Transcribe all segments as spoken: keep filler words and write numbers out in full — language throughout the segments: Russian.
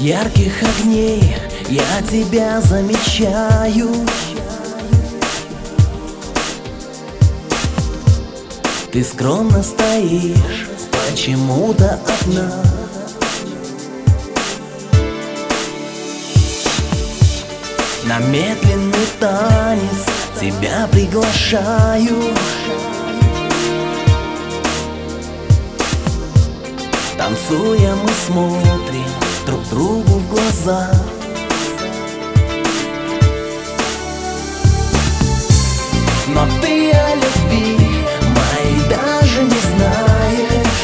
ярких огней я тебя замечаю. Ты скромно стоишь, почему-то одна. На медленный танец тебя приглашаю. Танцуя мы смотрим друг другу в глаза. Но ты о любви моей даже не знаешь.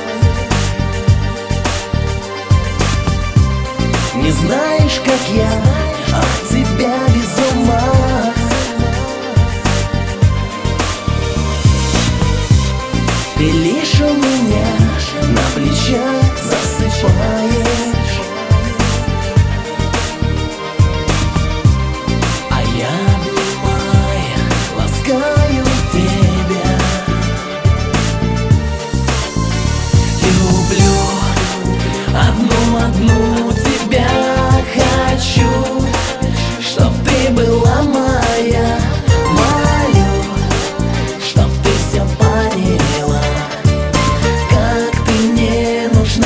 Не знаешь, как я от тебя без ума. Ты лишь у меня на плечах засыпаешь, а я, обнимая, ласкаю тебя. Люблю одну-одну тебя, хочу, чтоб ты была моя. Молю, чтоб ты все поняла, как ты мне нужна.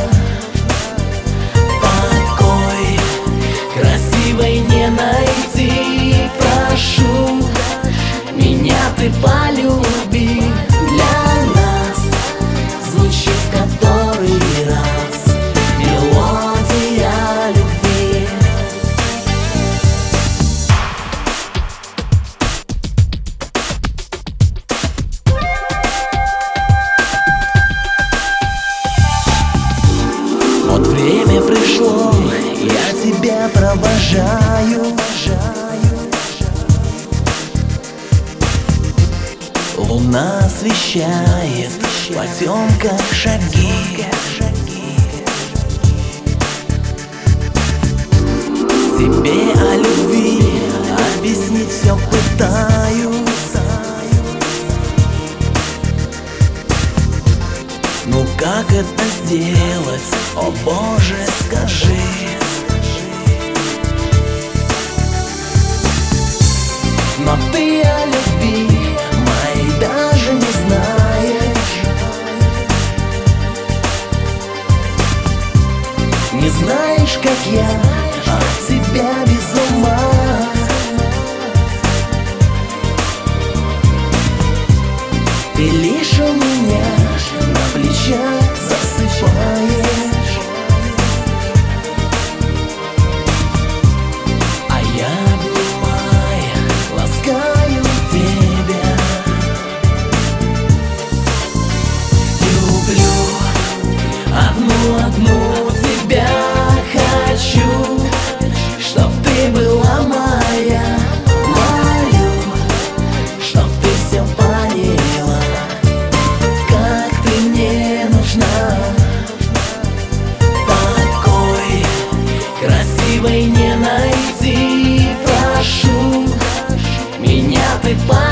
Такой красивой не найти. Прошу, меня ты полюби. Для нас звучит в который раз мелодия любви. Вот время пришло, я тебя провожаю. Луна освещает в потемках шаги. Тебе о любви объяснить все пытаюсь. Ну как это сделать, о Боже, скажи. Но ты о любви моей даже не знаешь. Не знаешь, как я от тебя без ума. Ты лишь у меня на плечах засыпаешь, а я, обнимая, ласкаю тебя. Люблю одну-одну тебя, хочу, чтоб ты была моя. Молю, чтоб ты все поняла, как ты мне нужна. Такой красивой не найти. Прошу, меня ты поняла.